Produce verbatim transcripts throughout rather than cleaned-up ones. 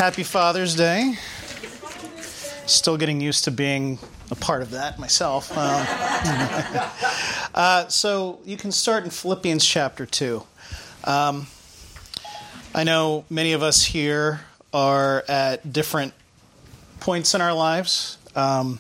Happy Father's Day. Still getting used to being a part of that myself. Um, uh, so you can start in Philippians chapter two. Um, I know many of us here are at different points in our lives. Um,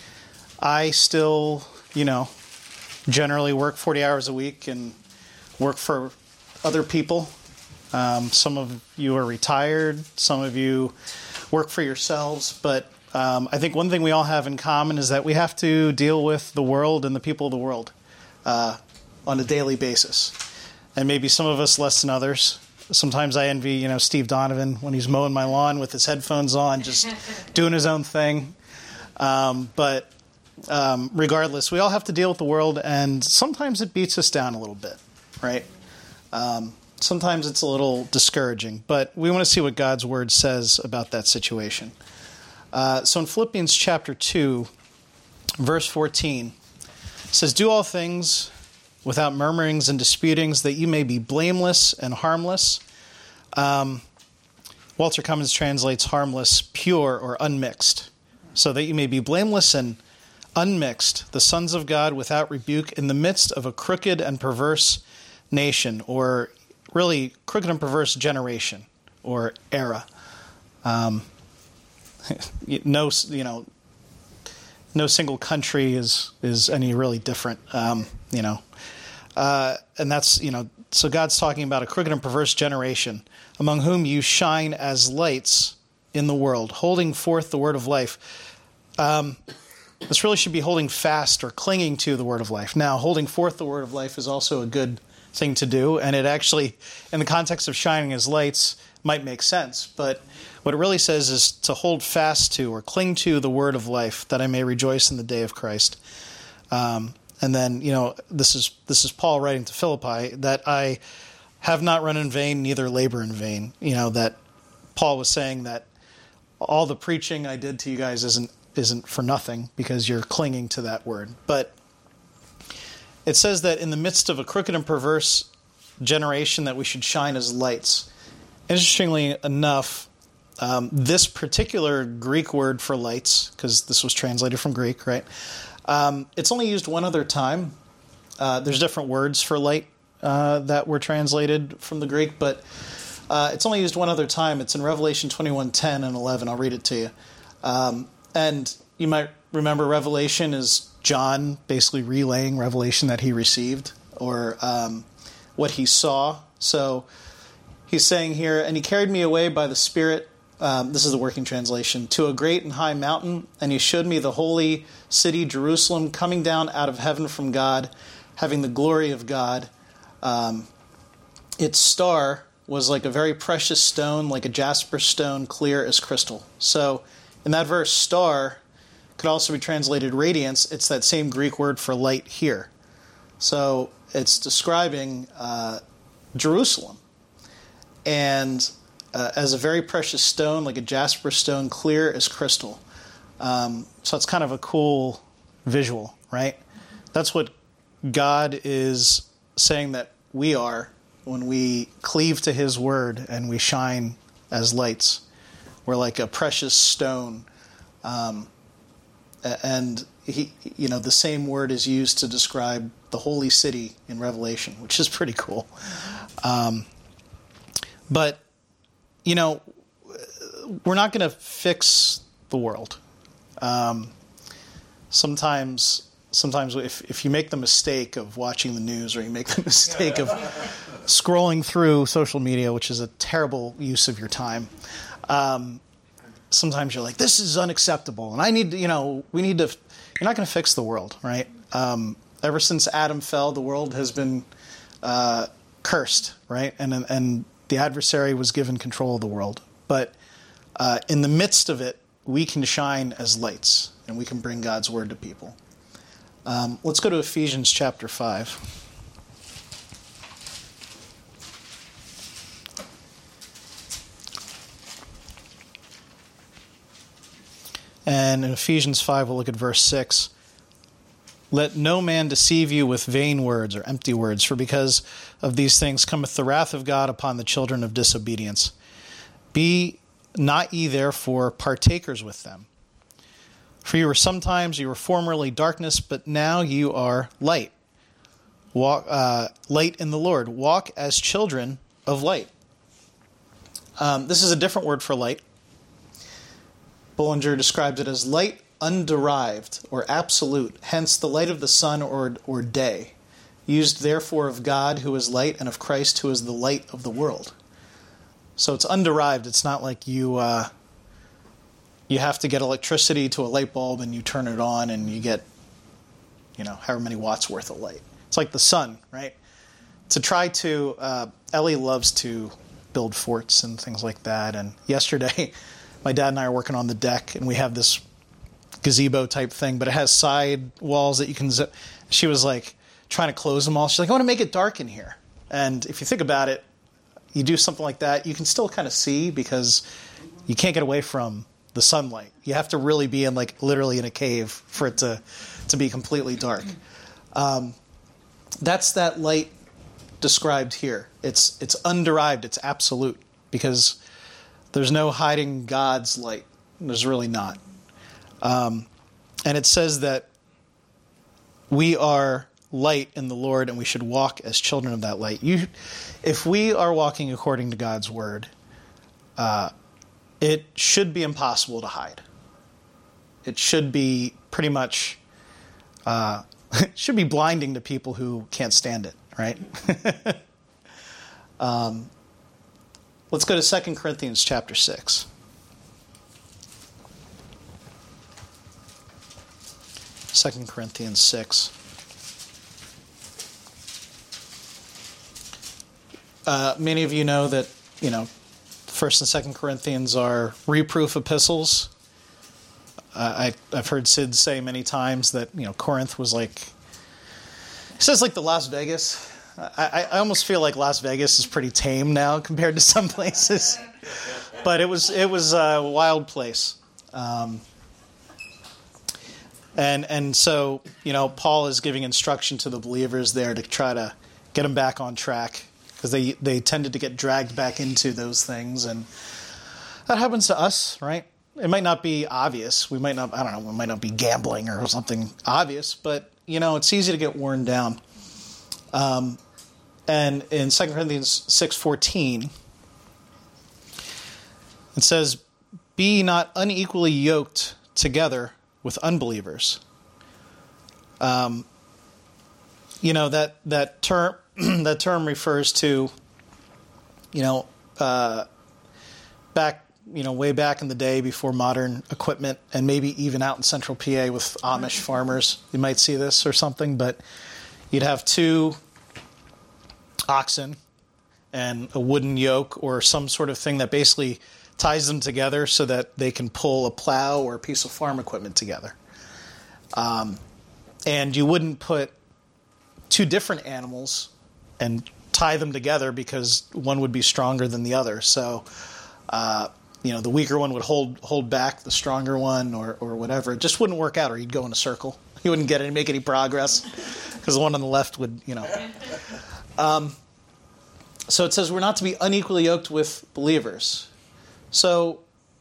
I still, you know, generally work forty hours a week and work for other people. Um, some of you are retired. Some of you work for yourselves. But um, I think one thing we all have in common is that we have to deal with the world and the people of the world uh, on a daily basis. And maybe some of us less than others. Sometimes I envy, you know, Steve Donovan when he's mowing my lawn with his headphones on, just doing his own thing. Um, but um, regardless, we all have to deal with the world, and sometimes it beats us down a little bit, right? Um, sometimes it's a little discouraging, but we want to see what God's Word says about that situation. Uh, so in Philippians chapter two, verse fourteen, it says, "Do all things without murmurings and disputings, that you may be blameless and harmless." Um, Walter Cummins translates harmless, pure or unmixed. "So that you may be blameless and unmixed, the sons of God without rebuke, in the midst of a crooked and perverse nation," or really crooked and perverse generation or era. Um, no, you know, no single country is is any really different. Um, you know, uh, and that's you know. So God's talking about a crooked and perverse generation, among whom you shine as lights in the world, holding forth the word of life. Um, this really should be holding fast or clinging to the word of life. Now, holding forth the word of life is also a good thing to do, and it actually, in the context of shining as lights, might make sense. But what it really says is to hold fast to or cling to the word of life, that I may rejoice in the day of Christ. Um, and then, you know, this is this is Paul writing to Philippi, that I have not run in vain, neither labor in vain. You know, that Paul was saying that all the preaching I did to you guys isn't isn't for nothing because you're clinging to that word. But it says that in the midst of a crooked and perverse generation that we should shine as lights. Interestingly enough, um, this particular Greek word for lights, because this was translated from Greek, right? Um, it's only used one other time. Uh, there's different words for light uh, that were translated from the Greek, but uh, it's only used one other time. It's in Revelation twenty-one, ten and eleven. I'll read it to you. Um, and you might remember Revelation is John basically relaying revelation that he received, or um, what he saw. So he's saying here, "And he carried me away by the Spirit," um, this is the working translation, "to a great and high mountain, and he showed me the holy city, Jerusalem, coming down out of heaven from God, having the glory of God. Um, its star was like a very precious stone, like a jasper stone, clear as crystal." So in that verse, star could also be translated radiance. It's that same Greek word for light here. So it's describing uh, Jerusalem and uh, as a very precious stone, like a jasper stone, clear as crystal. Um, so it's kind of a cool visual, right? That's what God is saying that we are when we cleave to his word and we shine as lights. We're like a precious stone. Um, and he, you know, the same word is used to describe the holy city in Revelation, which is pretty cool. Um, but, you know, we're not going to fix the world. Um, sometimes, sometimes if, if you make the mistake of watching the news, or you make the mistake of scrolling through social media, which is a terrible use of your time, um, sometimes you're like, this is unacceptable, and I need to, you know, we need to, you're not going to fix the world, right? Um, ever since Adam fell, the world has been uh, cursed, right? And and the adversary was given control of the world. But uh, in the midst of it, we can shine as lights, and we can bring God's word to people. Um, let's go to Ephesians chapter five. And in Ephesians five, we'll look at verse six. "Let no man deceive you with vain words," or empty words, "for because of these things cometh the wrath of God upon the children of disobedience. Be Not ye therefore partakers with them. For you were sometimes, you were formerly darkness, but now you are light. Walk, uh, light in the Lord. Walk as children of light. Um, this is a different word for light. Bullinger describes it as light underived or absolute, hence the light of the sun or, or day. Used therefore of God who is light and of Christ who is the light of the world. So it's underived. It's not like you uh, you have to get electricity to a light bulb and you turn it on and you get, you know, however many watts worth of light. It's like the sun, right? To try to, uh, Ellie loves to build forts and things like that. And yesterday, my dad and I are working on the deck, and we have this gazebo type thing, but it has side walls that you can zip. She was like trying to close them all. She's like, I want to make it dark in here. And if you think about it, you do something like that, you can still kind of see because you can't get away from the sunlight. You have to really be in like literally in a cave for it to, to be completely dark. Um, that's that light described here. It's it's underived. It's absolute because there's no hiding God's light. There's really not. Um, and it says that we are light in the Lord and we should walk as children of that light. You, if we are walking according to God's word, uh, it should be impossible to hide. It should be pretty much, uh, it should be blinding to people who can't stand it, right? um, let's go to Second Corinthians chapter six. Second Corinthians six. Uh, many of you know that, you know, First and Second Corinthians are reproof epistles. Uh, I, I've heard Sid say many times that, you know, Corinth was like, he says like the Las Vegas. I, I almost feel like Las Vegas is pretty tame now compared to some places. But it was it was a wild place. Um, and and so, you know, Paul is giving instruction to the believers there to try to get them back on track, because they, they tended to get dragged back into those things. And that happens to us, right? It might not be obvious. We might not, I don't know, we might not be gambling or something obvious, but, you know, it's easy to get worn down. Um, and in Second Corinthians six fourteen, it says, be ye not unequally yoked together with unbelievers. Um, you know, that, that term, that term refers to, you know, uh, back, you know, way back in the day before modern equipment, and maybe even out in central P A with Amish farmers, you might see this or something, but you'd have two oxen and a wooden yoke or some sort of thing that basically ties them together so that they can pull a plow or a piece of farm equipment together. Um, and you wouldn't put two different animals and tie them together because one would be stronger than the other. So, uh, you know, the weaker one would hold hold back the stronger one, or or whatever. It just wouldn't work out, or you'd go in a circle. You wouldn't get any make any progress because the one on the left would, you know. Um, so it says we're not to be unequally yoked with believers. So,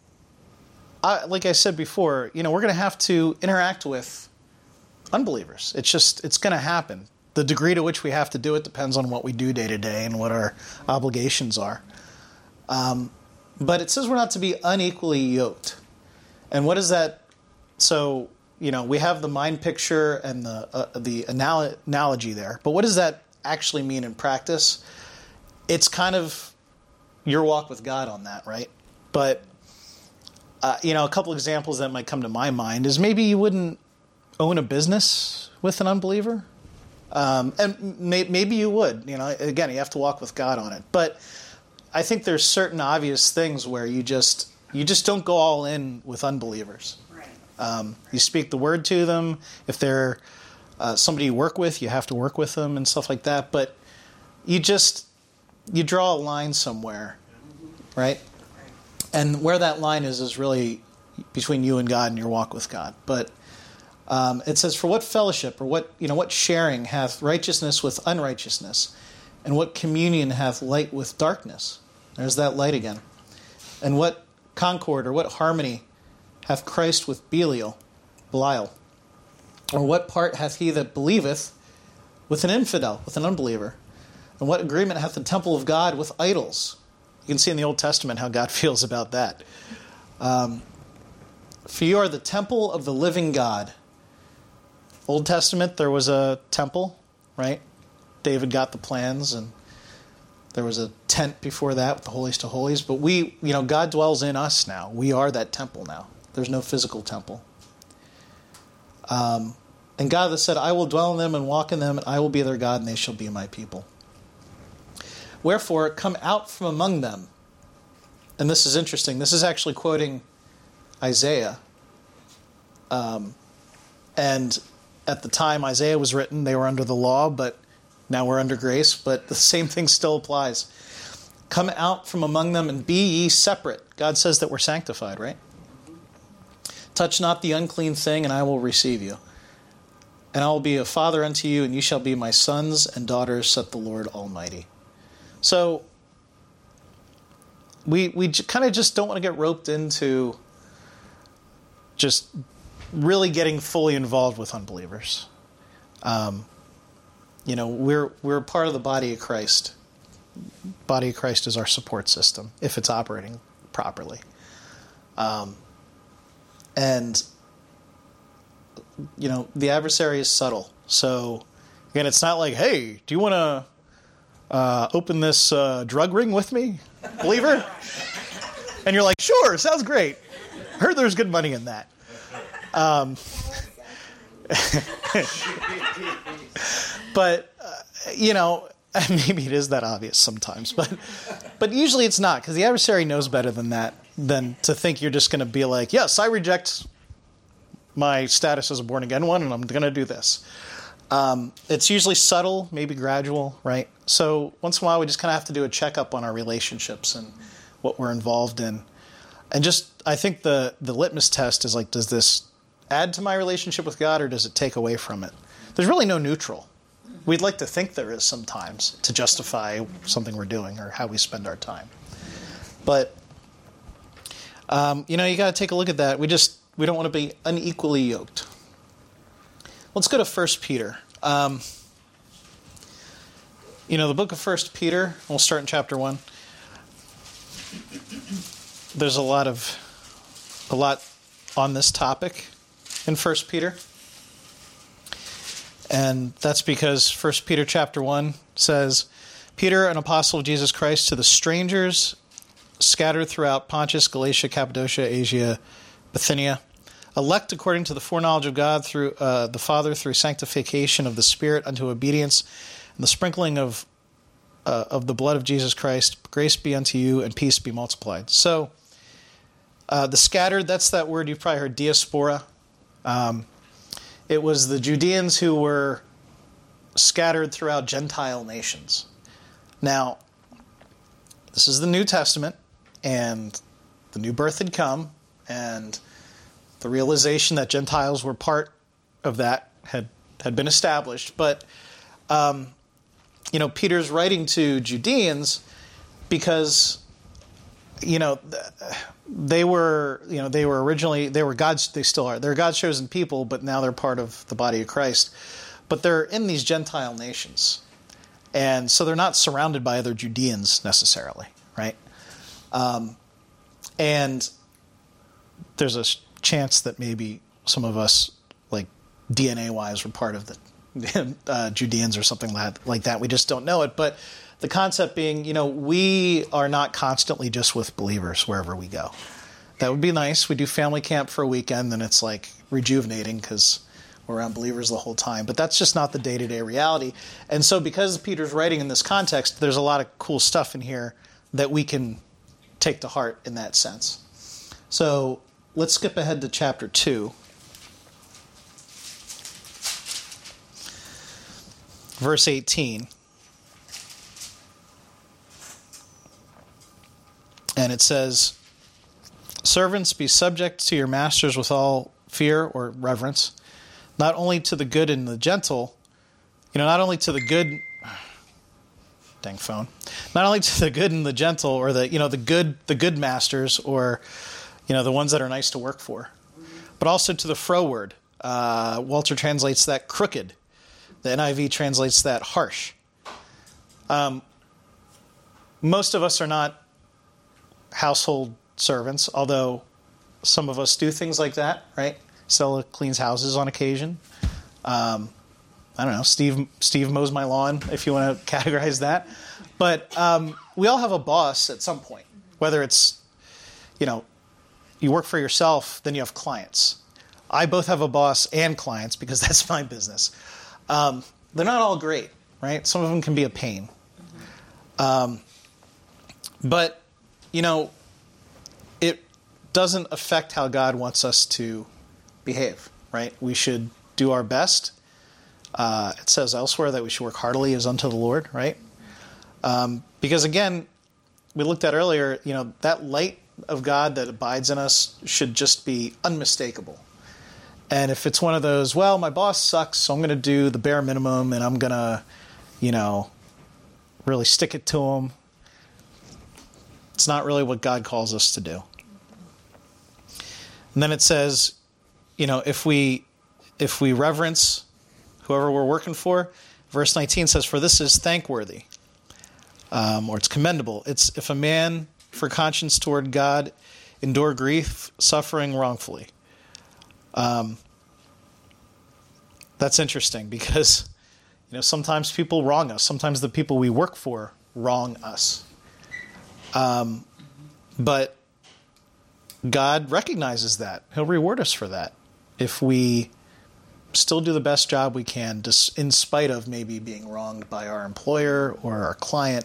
I, like I said before, you know, we're going to have to interact with unbelievers. It's just it's going to happen. The degree to which we have to do it depends on what we do day to day and what our obligations are. Um, but it says we're not to be unequally yoked. And what is that? So, you know, we have the mind picture and the uh, the anal- analogy there. But what does that actually mean in practice? It's kind of your walk with God on that, right? But, uh, you know, a couple examples that might come to my mind is maybe you wouldn't own a business with an unbeliever. Um, and may, maybe you would, you know, again, you have to walk with God on it. But I think there's certain obvious things where you just you just don't go all in with unbelievers. Right. Um, you speak the word to them. If they're uh, somebody you work with, you have to work with them and stuff like that. But you just, you draw a line somewhere, right? And where that line is is really between you and God and your walk with God. But Um, it says, for what fellowship or what, you know, what sharing hath righteousness with unrighteousness? And what communion hath light with darkness? There's that light again. And what concord or what harmony hath Christ with Belial, Belial? Or what part hath he that believeth with an infidel, with an unbeliever? And what agreement hath the temple of God with idols? You can see in the Old Testament how God feels about that. Um, For you are the temple of the living God. Old Testament, there was a temple, right? David got the plans, and there was a tent before that with the holiest of holies. But we, you know, God dwells in us now. We are that temple now. There's no physical temple. Um, and God has said, I will dwell in them and walk in them, and I will be their God, and they shall be my people. Wherefore, come out from among them. And this is interesting. This is actually quoting Isaiah. Um, and at the time Isaiah was written, they were under the law, but now we're under grace. But the same thing still applies. Come out from among them and be ye separate. God says that we're sanctified, right? Touch not the unclean thing, and I will receive you. And I will be a father unto you, and you shall be my sons and daughters, saith the Lord Almighty. So we we kind of just don't want to get roped into just really getting fully involved with unbelievers. Um, you know, we're we're part of the body of Christ. Body of Christ is our support system, if it's operating properly. Um, and, you know, the adversary is subtle. So, again, it's not like, hey, do you want to uh, open this uh, drug ring with me, believer? And you're like, sure, sounds great. Heard there's good money in that. Um, but, uh, you know, maybe it is that obvious sometimes, but but usually it's not, because the adversary knows better than that, than to think you're just going to be like, yes, I reject my status as a born-again one, and I'm going to do this. Um, it's usually subtle, maybe gradual, right? So once in a while we just kind of have to do a checkup on our relationships and what we're involved in. And just, I think the, the litmus test is like, does this add to my relationship with God, or does it take away from it? There's really no neutral. We'd like to think there is sometimes to justify something we're doing or how we spend our time. But, um, you know, you got to take a look at that. We just, we don't want to be unequally yoked. Let's go to First Peter. Um, you know, the book of First Peter, we'll start in chapter one. There's a lot of, a lot on this topic in First Peter. And that's because First Peter chapter one says, Peter, an apostle of Jesus Christ, to the strangers scattered throughout Pontus, Galatia, Cappadocia, Asia, Bithynia, elect according to the foreknowledge of God through uh, the Father, through sanctification of the Spirit unto obedience, and the sprinkling of uh, of the blood of Jesus Christ, grace be unto you, and peace be multiplied. So, uh, the scattered, that's that word you've probably heard, diaspora. Um It was the Judeans who were scattered throughout Gentile nations. Now, this is the New Testament, and the new birth had come, and the realization that Gentiles were part of that had, had been established. But, um, you know, Peter's writing to Judeans because, you know, they were, you know, they were originally, they were God's, they still are, they're God's chosen people, but now they're part of the body of Christ. But they're in these Gentile nations. And so they're not surrounded by other Judeans necessarily, right? Um, and there's a chance that maybe some of us, like D N A-wise, were part of the uh, Judeans or something like that. We just don't know it. But the concept being, you know, we are not constantly just with believers wherever we go. That would be nice. We do family camp for a weekend, and it's like rejuvenating because we're around believers the whole time. But that's just not the day-to-day reality. And so because Peter's writing in this context, there's a lot of cool stuff in here that we can take to heart in that sense. So let's skip ahead to chapter two. Verse eighteen. And it says, servants, be subject to your masters with all fear or reverence, not only to the good and the gentle, you know, not only to the good, dang phone. Not only to the good and the gentle, or the, you know, the good, the good masters, or, you know, the ones that are nice to work for, but also to the froward. Uh, Walter translates that crooked. The N I V translates that harsh. Um, most of us are not household servants, although some of us do things like that, right? Stella cleans houses on occasion. Um, I don't know, Steve Steve mows my lawn, if you want to categorize that. But um, we all have a boss at some point, whether it's, you know, you work for yourself, then you have clients. I both have a boss and clients because that's my business. Um, they're not all great, right? Some of them can be a pain. Um, but, you know, it doesn't affect how God wants us to behave, right? We should do our best. Uh, it says elsewhere that we should work heartily as unto the Lord, right? Um, because again, we looked at earlier, you know, that light of God that abides in us should just be unmistakable. And if it's one of those, well, my boss sucks, so I'm going to do the bare minimum, and I'm going to, you know, really stick it to him, it's not really what God calls us to do. And then it says, you know, if we if we reverence whoever we're working for, verse nineteen says, for this is thankworthy, um, or it's commendable. It's if a man for conscience toward God endure grief, suffering wrongfully. Um, that's interesting because, you know, sometimes people wrong us. Sometimes the people we work for wrong us. Um, but God recognizes that. He'll reward us for that if we still do the best job we can, in spite of maybe being wronged by our employer or our client.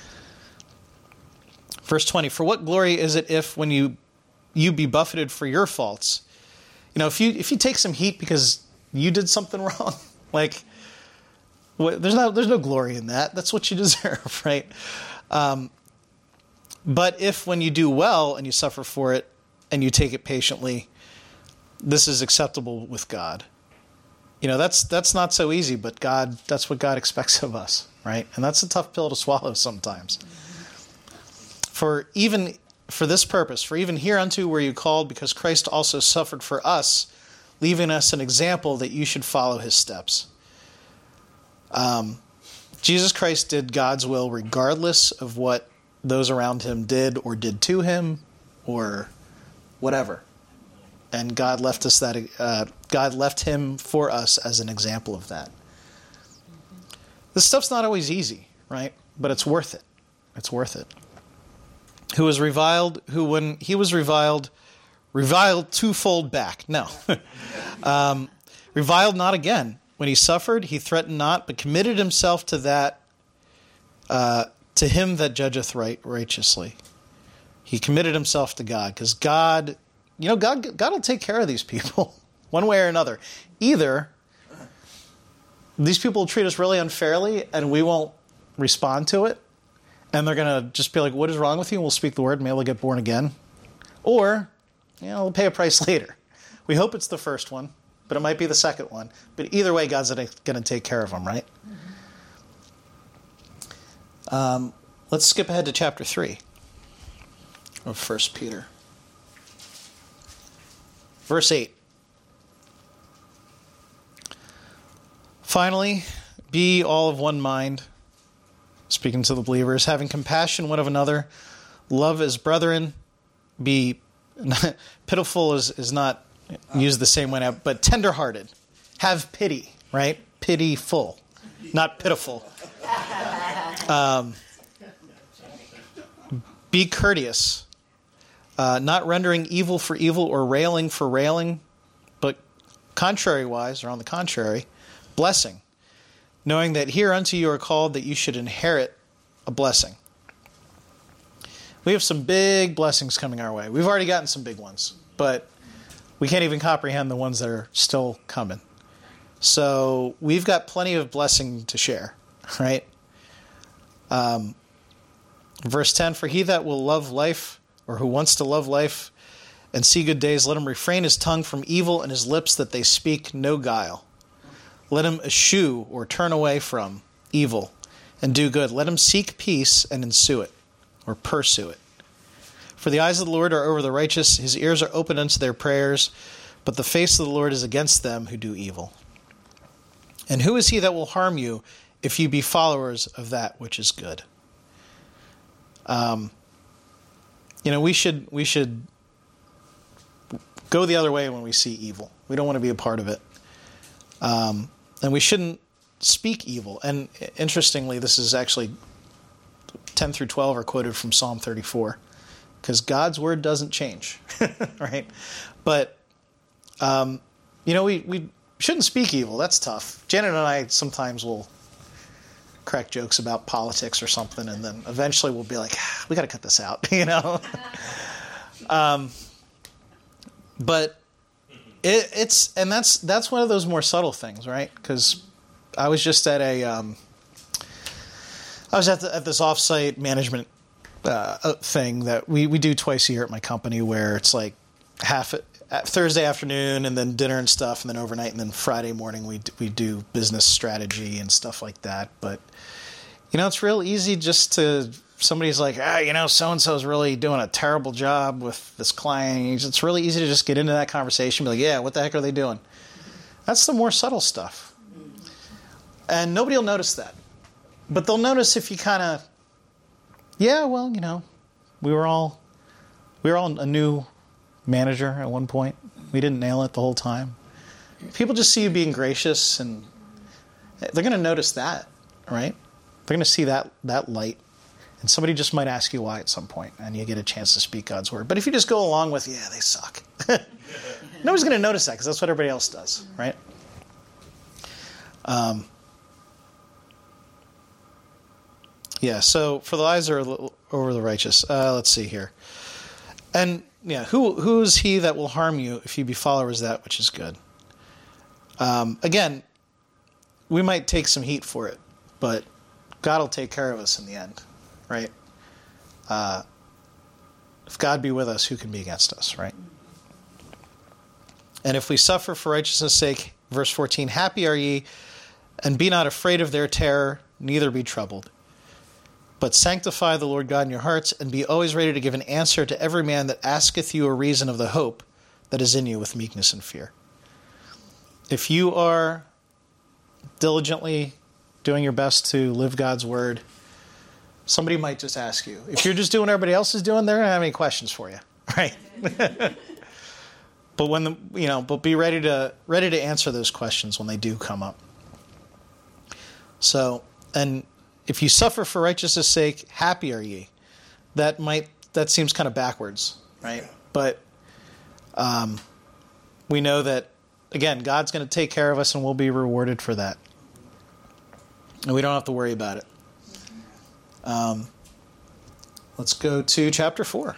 Verse twenty, for what glory is it if when you you be buffeted for your faults? You know, if you if you take some heat because you did something wrong, like, there's no there's no glory in that. That's what you deserve, right? Um, but if when you do well and you suffer for it and you take it patiently, this is acceptable with God. You know, that's that's not so easy, but God, that's what God expects of us, right? And that's a tough pill to swallow sometimes. For even for this purpose, for even hereunto were you called, because Christ also suffered for us, leaving us an example that you should follow his steps. Um, Jesus Christ did God's will regardless of what those around him did or did to him or whatever. And God left us that. Uh, God left him for us as an example of that. This stuff's not always easy, right? But it's worth it. It's worth it. Who was reviled, who when he was reviled, reviled twofold back. No. um, reviled not again. When he suffered, he threatened not, but committed himself to that, uh, to him that judgeth right righteously. He committed himself to God, because God, you know, God, God will take care of these people one way or another. Either these people will treat us really unfairly, and we won't respond to it, and they're going to just be like, what is wrong with you? And we'll speak the word, maybe we'll get born again. Or, you know, we'll pay a price later. We hope it's the first one, but it might be the second one. But either way, God's going to take care of them, right? Mm-hmm. Um, let's skip ahead to chapter three of First Peter. Verse eight. Finally, be all of one mind, speaking to the believers, having compassion one of another, love as brethren, be pitiful is, is not used the same way, but tenderhearted. Have pity, right? Pityful, not pitiful. Um, be courteous, uh, not rendering evil for evil or railing for railing, but contrariwise, or on the contrary, blessing, knowing that hereunto you are called, that you should inherit a blessing. We have some big blessings coming our way. We've already gotten some big ones, but we can't even comprehend the ones that are still coming. So we've got plenty of blessing to share, right? Um, verse ten, for he that will love life, or who wants to love life and see good days, let him refrain his tongue from evil and his lips that they speak no guile. Let him eschew or turn away from evil and do good. Let him seek peace and ensue it, or pursue it. For the eyes of the Lord are over the righteous, his ears are open unto their prayers, but the face of the Lord is against them who do evil. And who is he that will harm you if you be followers of that which is good? Um, you know, we should we should go the other way when we see evil. We don't want to be a part of it. Um, and we shouldn't speak evil. And interestingly, this is actually ten through twelve are quoted from Psalm thirty-four, because God's word doesn't change, right? But, um, you know, we, we shouldn't speak evil. That's tough. Janet and I sometimes will crack jokes about politics or something, and then eventually we'll be like, ah, we got to cut this out, you know? um, but it, it's, and that's that's one of those more subtle things, right? Because I was just at a, um, I was at, the, at this offsite management uh, thing that we, we do twice a year at my company, where it's like half Thursday afternoon and then dinner and stuff, and then overnight, and then Friday morning we we do business strategy and stuff like that. But you know, it's real easy just to, somebody's like, ah, you know, so and so's really doing a terrible job with this client. It's really easy to just get into that conversation, and be like, yeah, what the heck are they doing? That's the more subtle stuff, and nobody will notice that. But they'll notice if you kind of, yeah, well, you know, we were all we were all a new manager at one point. We didn't nail it the whole time. People just see you being gracious, and they're going to notice that, right? They're going to see that that light, and somebody just might ask you why at some point, and you get a chance to speak God's word. But if you just go along with, yeah, they suck, nobody's going to notice that, because that's what everybody else does, right? Um. Yeah, so for the eyes are over the righteous. Uh, let's see here. And yeah, who who is he that will harm you if you be followers of that which is good? Um, again, we might take some heat for it, but God will take care of us in the end, right? Uh, if God be with us, who can be against us, right? And if we suffer for righteousness' sake, verse fourteen, happy are ye, and be not afraid of their terror, neither be troubled. But sanctify the Lord God in your hearts, and be always ready to give an answer to every man that asketh you a reason of the hope that is in you with meekness and fear. If you are diligently doing your best to live God's word, somebody might just ask you. If you're just doing what everybody else is doing, they're going to have any questions for you, right? But when the, you know, but be ready to ready to answer those questions when they do come up. So, and if you suffer for righteousness' sake, happy are ye. That might that seems kind of backwards, right? But um, we know that, again, God's going to take care of us, and we'll be rewarded for that, and we don't have to worry about it. Um, let's go to chapter four.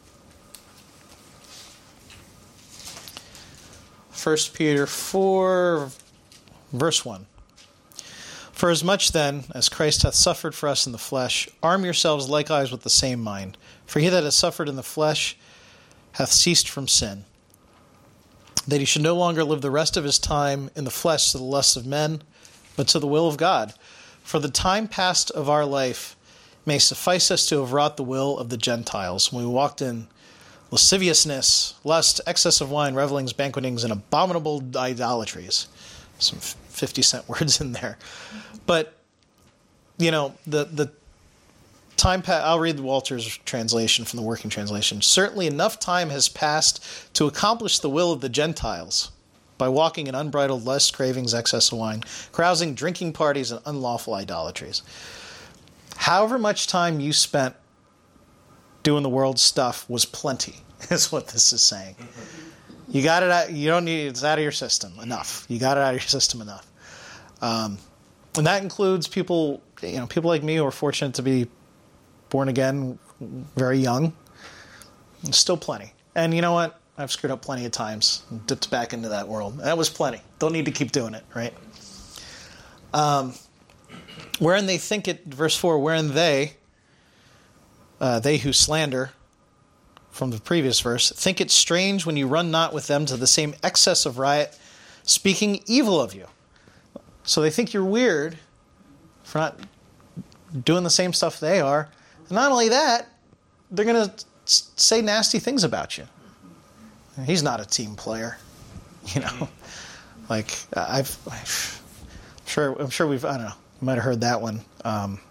First Peter four, verse one. For as much then as Christ hath suffered for us in the flesh, arm yourselves likewise with the same mind. For he that has suffered in the flesh hath ceased from sin, that he should no longer live the rest of his time in the flesh to the lusts of men, but to the will of God. For the time past of our life may suffice us to have wrought the will of the Gentiles, when we walked in lasciviousness, lust, excess of wine, revelings, banquetings, and abominable idolatries. Some fifty-cent words in there. But, you know, the the time, pa- I'll read Walter's translation from the Working Translation. Certainly enough time has passed to accomplish the will of the Gentiles by walking in unbridled lust, cravings, excess of wine, carousing, drinking parties, and unlawful idolatries. However much time you spent doing the world's stuff was plenty, is what this is saying. You got it out, you don't need it's out of your system enough. You got it out of your system enough. Um, and that includes people, you know, people like me who are fortunate to be born again very young. Still plenty. And you know what? I've screwed up plenty of times and dipped back into that world. That was plenty. Don't need to keep doing it, right? Um, wherein they think it, verse four, wherein they, uh, they who slander, from the previous verse, think it strange when you run not with them to the same excess of riot, speaking evil of you. So they think you're weird for not doing the same stuff they are. And not only that, they're going to say nasty things about you. He's not a team player, you know. Like I've, I've I'm sure I'm sure we've I don't know. You might have heard that one. Um,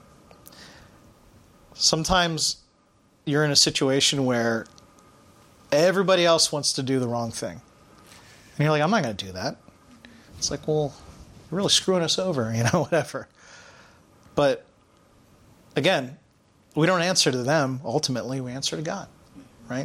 sometimes you're in a situation where everybody else wants to do the wrong thing, and you're like, I'm not going to do that. It's like, well, you're really screwing us over, you know, whatever. But again, we don't answer to them. Ultimately, we answer to God, right?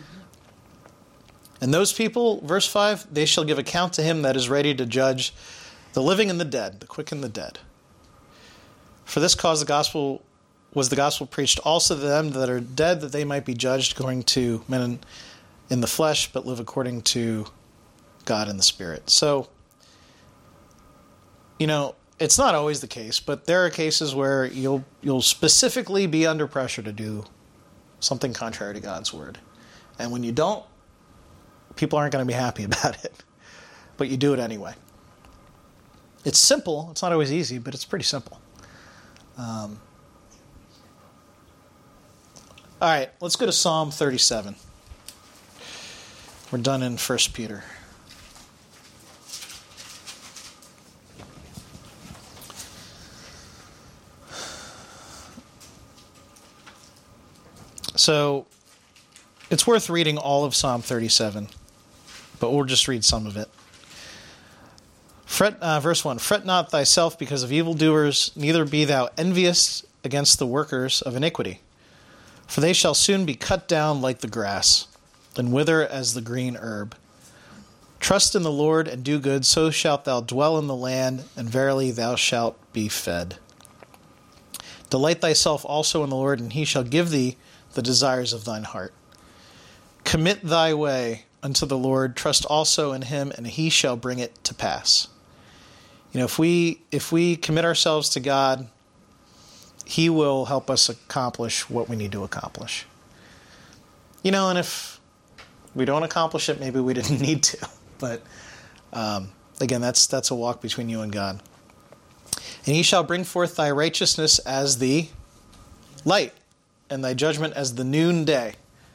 And those people, verse five, they shall give account to him that is ready to judge the living and the dead, the quick and the dead. For this cause the gospel was the gospel preached also to them that are dead, that they might be judged according to men in, in the flesh, but live according to God in the Spirit. So, you know, it's not always the case, but there are cases where you'll you'll specifically be under pressure to do something contrary to God's word. And when you don't, people aren't going to be happy about it. But you do it anyway. It's simple. It's not always easy, but it's pretty simple. Um, all right, let's go to Psalm thirty-seven. We're done in First Peter. So it's worth reading all of Psalm thirty-seven, but we'll just read some of it. Fret, uh, verse one, fret not thyself because of evildoers, neither be thou envious against the workers of iniquity. For they shall soon be cut down like the grass, and wither as the green herb. Trust in the Lord and do good, so shalt thou dwell in the land, and verily thou shalt be fed. Delight thyself also in the Lord, and he shall give thee the desires of thine heart. Commit thy way unto the Lord, trust also in him, and he shall bring it to pass. You know, if we if we commit ourselves to God, he will help us accomplish what we need to accomplish. You know, and if we don't accomplish it, maybe we didn't need to. But um, again, that's that's a walk between you and God. And he shall bring forth thy righteousness as the light, and thy judgment as the noonday.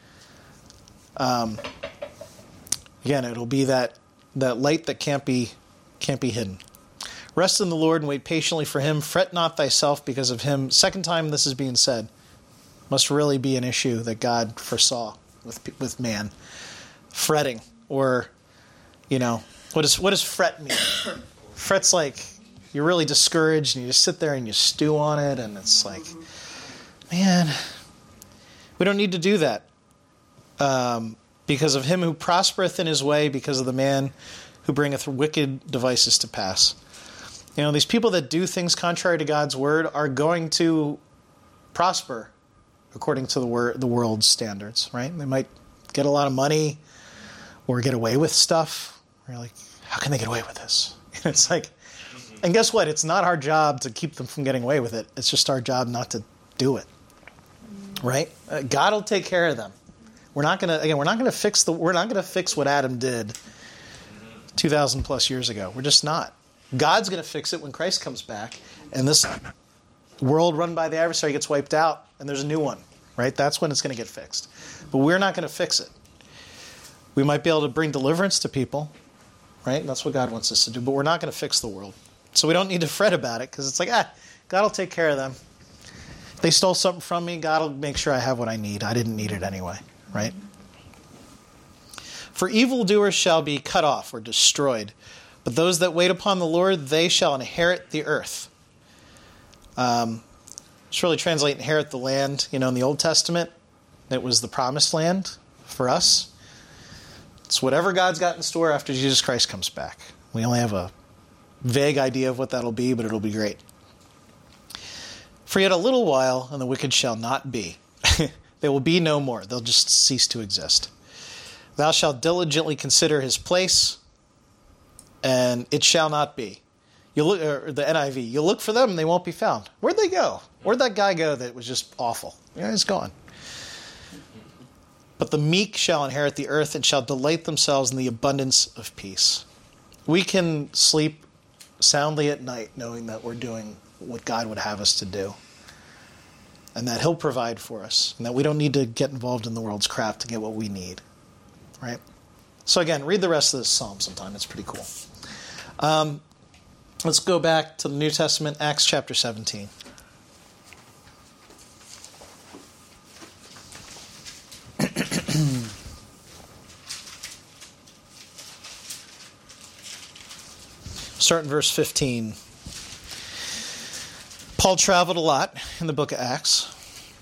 Um, again, it'll be that that light that can't be can't be hidden. Rest in the Lord and wait patiently for him. Fret not thyself because of him. Second time this is being said. Must really be an issue that God foresaw with with man. Fretting, or, you know, what does what does fret mean? Fret's like you're really discouraged and you just sit there and you stew on it, and it's like, man, we don't need to do that. Um, because of him who prospereth in his way, because of the man who bringeth wicked devices to pass. You know, these people that do things contrary to God's word are going to prosper according to the word, the world's standards, right? They might get a lot of money or get away with stuff. You're like, how can they get away with this? It's like, and guess what? It's not our job to keep them from getting away with it. It's just our job not to do it, right? Uh, God will take care of them. We're not gonna again. We're not gonna fix the. We're not gonna fix what Adam did two thousand plus years ago. We're just not. God's gonna fix it when Christ comes back, and this world run by the adversary gets wiped out, and there's a new one. Right? That's when it's gonna get fixed. But we're not gonna fix it. We might be able to bring deliverance to people, right? That's what God wants us to do. But we're not gonna fix the world, so we don't need to fret about it because it's like, ah, God will take care of them. If they stole something from me, God will make sure I have what I need. I didn't need it anyway. Right? For evildoers shall be cut off or destroyed, but those that wait upon the Lord, they shall inherit the earth. Um, it's really translate inherit the land. You know, in the Old Testament, it was the promised land for us. It's whatever God's got in store after Jesus Christ comes back. We only have a vague idea of what that'll be, but it'll be great. For yet a little while, and the wicked shall not be. They will be no more. They'll just cease to exist. Thou shalt diligently consider his place, and it shall not be. You look, or the N I V. You'll look for them, and they won't be found. Where'd they go? Where'd that guy go that was just awful? Yeah, he's gone. But the meek shall inherit the earth and shall delight themselves in the abundance of peace. We can sleep soundly at night knowing that we're doing what God would have us to do. and that he'll provide for us, and that we don't need to get involved in the world's crap to get what we need, right? So again, read the rest of this psalm sometime. It's pretty cool. Um, let's go back to the New Testament, Acts chapter seventeen. Start in verse fifteen. Paul traveled a lot in the book of Acts.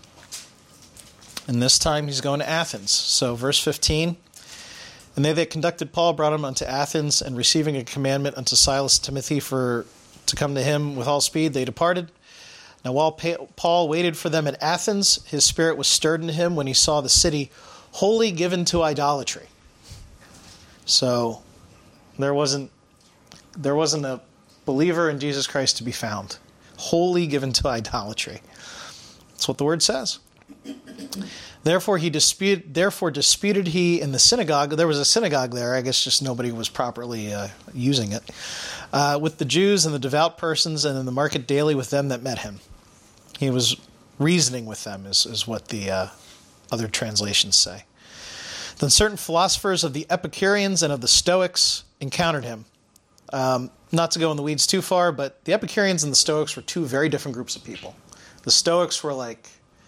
And this time he's going to Athens. So verse fifteen. And they that conducted Paul brought him unto Athens, and receiving a commandment unto Silas and Timothy for to come to him with all speed, they departed. Now while Paul waited for them at Athens, his spirit was stirred in him when he saw the city wholly given to idolatry. So there wasn't there wasn't a believer in Jesus Christ to be found. Wholly given to idolatry. That's what the word says. Therefore he disputed. Therefore disputed he in the synagogue. There was a synagogue there. I guess just nobody was properly uh, using it. Uh, with the Jews and the devout persons, and in the market daily with them that met him. He was reasoning with them, is, is what the uh, other translations say. Then certain philosophers of the Epicureans and of the Stoics encountered him. Um, not to go in the weeds too far, but the Epicureans and the Stoics were two very different groups of people. The Stoics were like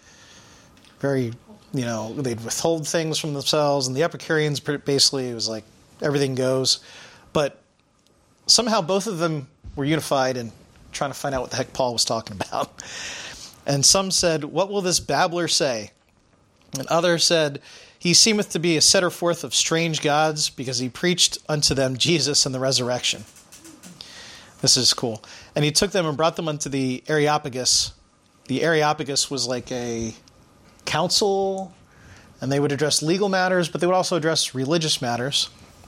very, you know, they'd withhold things from themselves, and the Epicureans basically, it was like everything goes. But somehow both of them were unified in trying to find out what the heck Paul was talking about. And some said, "What will this babbler say?" And others said, "He seemeth to be a setter forth of strange gods, because he preached unto them Jesus and the resurrection." This is cool. And he took them and brought them unto the Areopagus. The Areopagus was like a council, and they would address legal matters, but they would also address religious matters.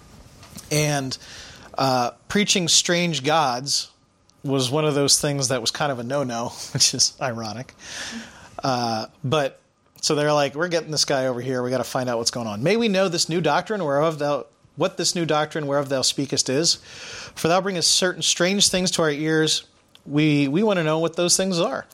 And uh, preaching strange gods was one of those things that was kind of a no-no, which is ironic. Uh, but so they're like, we're getting this guy over here. We got to find out what's going on. May we know this new doctrine, whereof thou, what this new doctrine whereof thou speakest is. For thou bringest certain strange things to our ears. We we want to know what those things are.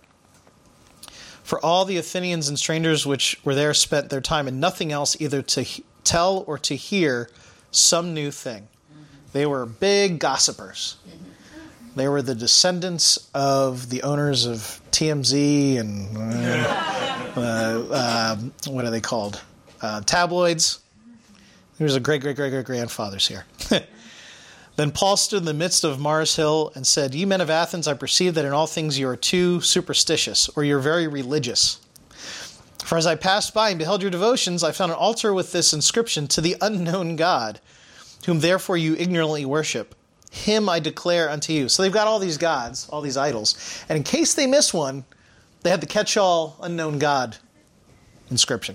For all the Athenians and strangers which were there spent their time in nothing else, either to he- tell or to hear some new thing. They were big gossipers. They were the descendants of the owners of T M Z and uh, uh, uh, what are they called? Uh, tabloids. There's a great, great, great, great grandfathers here. Then Paul stood in the midst of Mars Hill and said, "Ye men of Athens, I perceive that in all things you are too superstitious, or you're very religious. For as I passed by and beheld your devotions, I found an altar with this inscription, to the unknown God, whom therefore you ignorantly worship. Him I declare unto you." So they've got all these gods, all these idols. And in case they miss one, they had the catch-all unknown God inscription.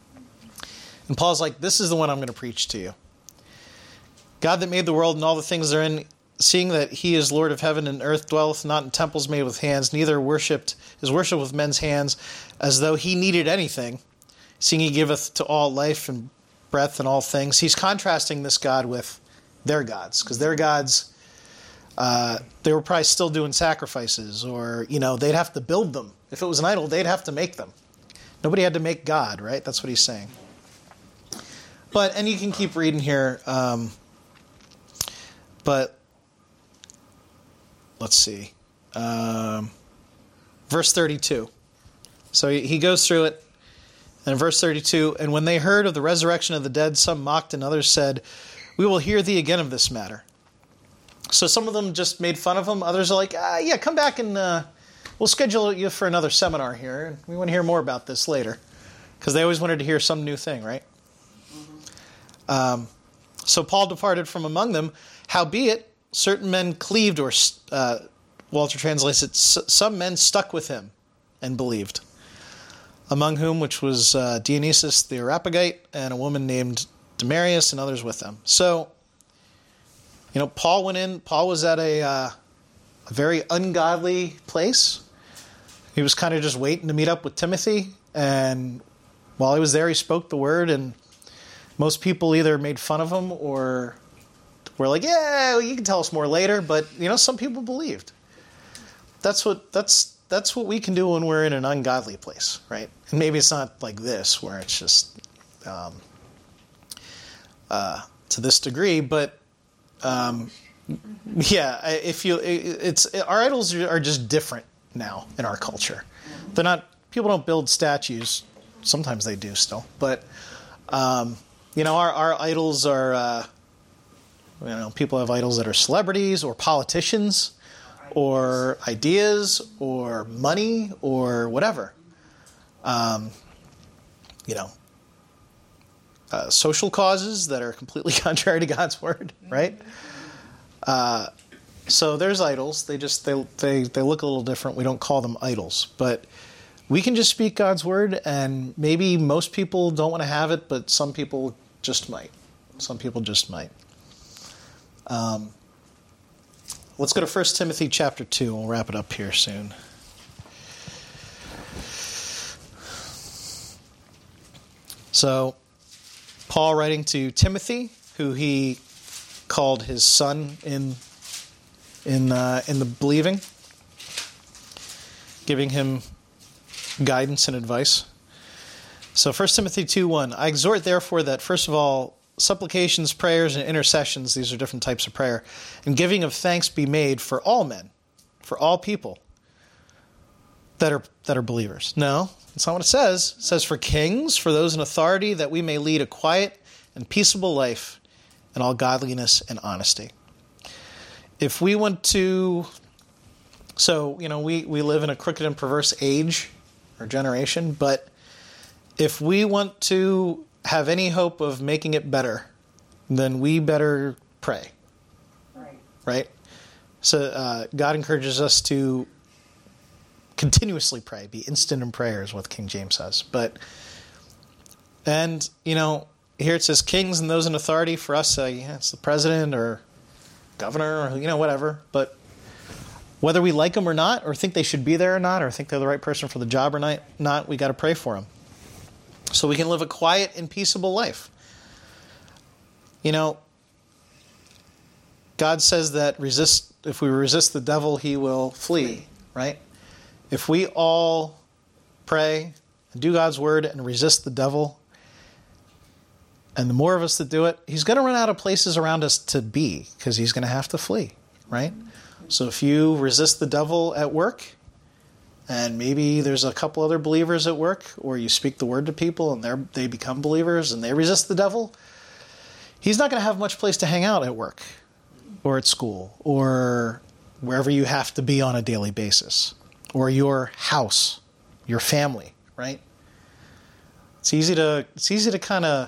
And Paul's like, this is the one I'm going to preach to you. God that made the world and all the things therein, seeing that he is Lord of heaven and earth, dwelleth not in temples made with hands, neither worshipped is worshipped with men's hands, as though he needed anything, seeing he giveth to all life and breath and all things. He's contrasting this God with their gods, because their gods, uh, they were probably still doing sacrifices, or, you know, they'd have to build them. If it was an idol, they'd have to make them. Nobody had to make God, right? That's what he's saying. But, and you can keep reading here, um, but let's see. Um, verse thirty-two. So he, he goes through it, and in verse thirty-two, "And when they heard of the resurrection of the dead, some mocked, and others said, We will hear thee again of this matter." So some of them just made fun of him. Others are like, ah, yeah, come back and uh, we'll schedule you for another seminar here. We want to hear more about this later. Because they always wanted to hear some new thing, right? Mm-hmm. Um, so Paul departed from among them. Howbeit, certain men cleaved, or uh, Walter translates it, some men stuck with him and believed. Among whom, which was uh, Dionysius the Areopagite, and a woman named Demarius, and others with them. So, you know, Paul went in. Paul was at a, uh, a very ungodly place. He was kind of just waiting to meet up with Timothy. And while he was there, he spoke the word. And most people either made fun of him or were like, yeah, well, you can tell us more later. But, you know, some people believed. That's what, that's, that's what we can do when we're in an ungodly place, right? And maybe it's not like this, where it's just um, uh, to this degree, but um, yeah, if you, it's our idols are just different now in our culture. They're not. People don't build statues. Sometimes they do still, but um, you know, our our idols are. Uh, you know, people have idols that are celebrities or politicians, or ideas, or money, or whatever. Um, you know, uh, social causes that are completely contrary to God's word, right? Uh, so there's idols. They just they they they look a little different. We don't call them idols, but we can just speak God's word, and maybe most people don't want to have it, but some people just might. Some people just might. Um, let's go to First Timothy chapter two. We'll wrap it up here soon. So, Paul writing to Timothy, who he called his son in in uh, in the believing, giving him guidance and advice. So, First Timothy two one, I exhort therefore that first of all, supplications, prayers, and intercessions, these are different types of prayer, and giving of thanks be made for all men, for all people that are that are believers. No, that's not what it says. It says for kings, for those in authority, that we may lead a quiet and peaceable life in all godliness and honesty. If we want to, so, you know, we, we live in a crooked and perverse age or generation, but if we want to have any hope of making it better, then we better pray. Right. Right? So uh, God encourages us to continuously pray, be instant in prayer is what King James says. But, and, you know, here it says kings and those in authority. For us, uh, yeah, it's the president or governor or, you know, whatever. But whether we like them or not, or think they should be there or not, or think they're the right person for the job or not, not we got to pray for them, so we can live a quiet and peaceable life. You know, God says that resist if we resist the devil, he will flee, right? If we all pray and do God's word and resist the devil, and the more of us that do it, he's going to run out of places around us to be, because he's going to have to flee, right? So if you resist the devil at work, and maybe there's a couple other believers at work, or you speak the word to people and they they become believers and they resist the devil, he's not going to have much place to hang out at work or at school or wherever you have to be on a daily basis, or your house, your family, right? It's easy to it's easy to kind of,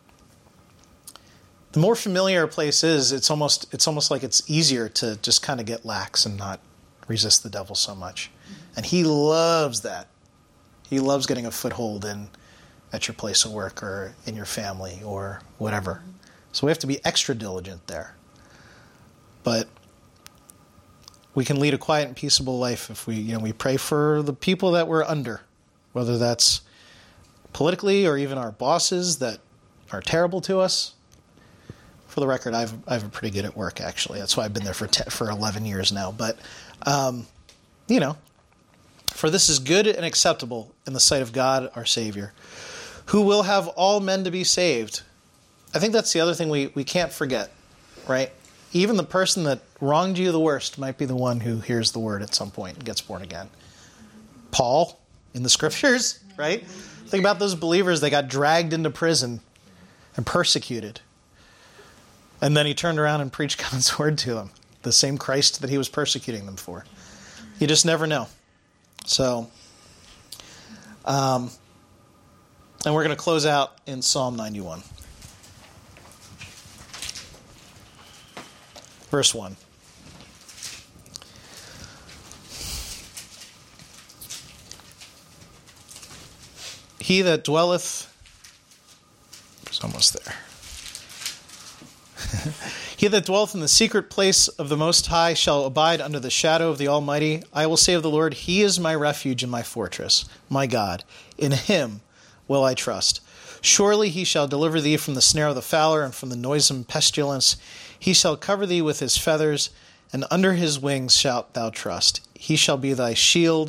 the more familiar a place is, it's almost it's almost like it's easier to just kind of get lax and not resist the devil so much. And he loves that. He loves getting a foothold in at your place of work or in your family or whatever. So we have to be extra diligent there. But we can lead a quiet and peaceable life if we, you know, we pray for the people that we're under, whether that's politically or even our bosses that are terrible to us. For the record, I've I've pretty good at work, actually. That's why I've been there for ten, for eleven years now. But um, you know. For this is good and acceptable in the sight of God, our Savior, who will have all men to be saved. I think that's the other thing we, we can't forget, right? Even the person that wronged you the worst might be the one who hears the word at some point and gets born again. Paul, in the scriptures, right? Think about those believers. They got dragged into prison and persecuted. And then he turned around and preached God's word to them, the same Christ that he was persecuting them for. You just never know. So, um, and we're going to close out in Psalm ninety-one. Verse one. He that dwelleth, it's almost there. He that dwelleth in the secret place of the Most High shall abide under the shadow of the Almighty. I will say of the Lord, He is my refuge and my fortress, my God. In Him will I trust. Surely He shall deliver thee from the snare of the fowler and from the noisome pestilence. He shall cover thee with His feathers, and under His wings shalt thou trust. He shall be thy shield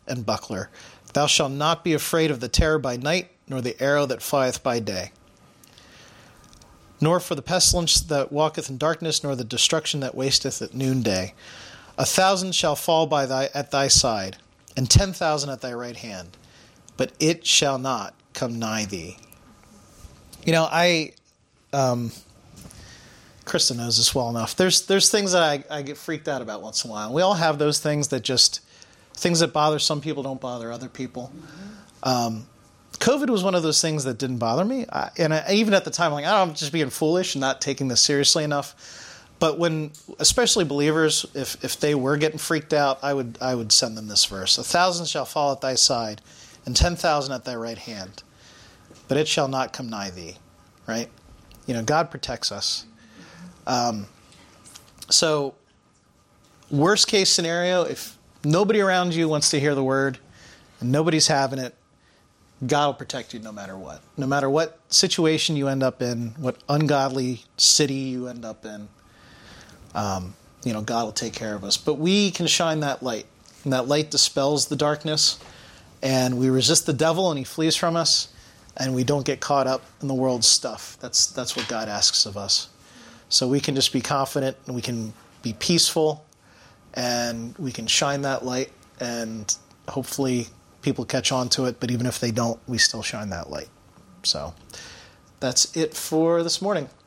and buckler. Thou shalt not be afraid of the terror by night, nor the arrow that flieth by day, nor for the pestilence that walketh in darkness, nor the destruction that wasteth at noonday. A thousand shall fall by thy at thy side, and ten thousand at thy right hand, but it shall not come nigh thee. You know, I, um, Krista knows this well enough. There's there's things that I, I get freaked out about once in a while. We all have those things that just, things that bother some people don't bother other people. Um, COVID was one of those things that didn't bother me. I, and I, even at the time, like, I don't know, I'm just being foolish and not taking this seriously enough. But when, especially believers, if, if they were getting freaked out, I would I would send them this verse. A thousand shall fall at thy side, and ten thousand at thy right hand, but it shall not come nigh thee. Right? You know, God protects us. Um, so, worst case scenario, if nobody around you wants to hear the word, and nobody's having it, God will protect you no matter what. No matter what situation you end up in, what ungodly city you end up in, um, you know, God will take care of us. But we can shine that light, and that light dispels the darkness, and we resist the devil, and he flees from us, and we don't get caught up in the world's stuff. That's that's what God asks of us. So we can just be confident, and we can be peaceful, and we can shine that light, and hopefully people catch on to it, but even if they don't, we still shine that light. So that's it for this morning.